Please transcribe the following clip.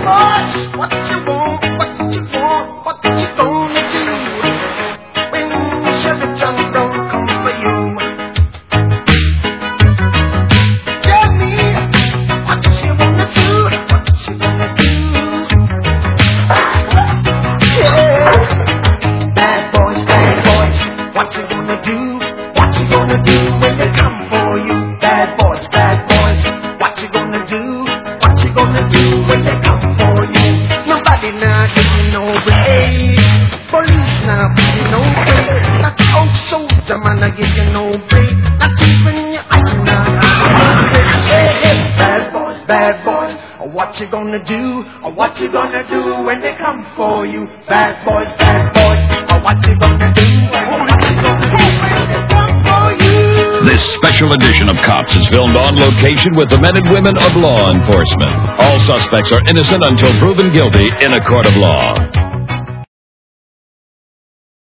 boys, what you want, what you want, what you gonna do when Chevy John don't come for you? Tell me what you wanna do, what you gonna do? Yeah. Bad boys, what you gonna do? What you gonna do when they come for you? Bad boys, what you gonna do? What you gonna do when they come for you? Nobody now give you no break. Police now give you no break. Not the old soldier man I give you no break. Not even your eyes now. Hey, bad boys, what you gonna do? What you gonna do when they come for you? Bad boys, what you gonna do? What you gonna do when they come for you? This special edition of Cops is filmed on location with the men and women of law enforcement. All suspects are innocent until proven guilty in a court of law.